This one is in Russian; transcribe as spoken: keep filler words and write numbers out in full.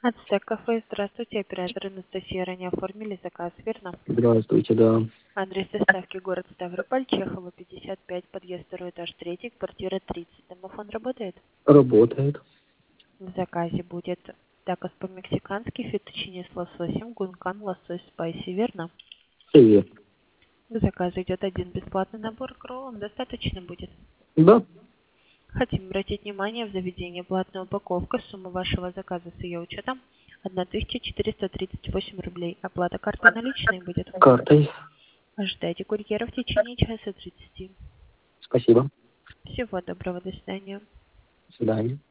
Ацтек кафе, здравствуйте, оператор Анастасия, ранее оформили заказ, верно? Здравствуйте, да. Адрес доставки город Ставрополь, Чехова, пятьдесят пять, подъезд второй этаж третий, квартира тридцать. Домофон работает? Работает. В заказе будет такос по-мексикански, фетучини с лососем, гункан, лосось спайси, верно? Привет. В заказе идет один бесплатный набор кроллом, достаточно будет? Да. Хотим обратить внимание, в заведении платная упаковка, сумма вашего заказа с ее учетом одна тысяча четыреста тридцать восемь рублей. Оплата картой наличной будет. Картой. Ожидайте курьера в течение часа тридцати. Спасибо. Всего доброго, до свидания. До свидания.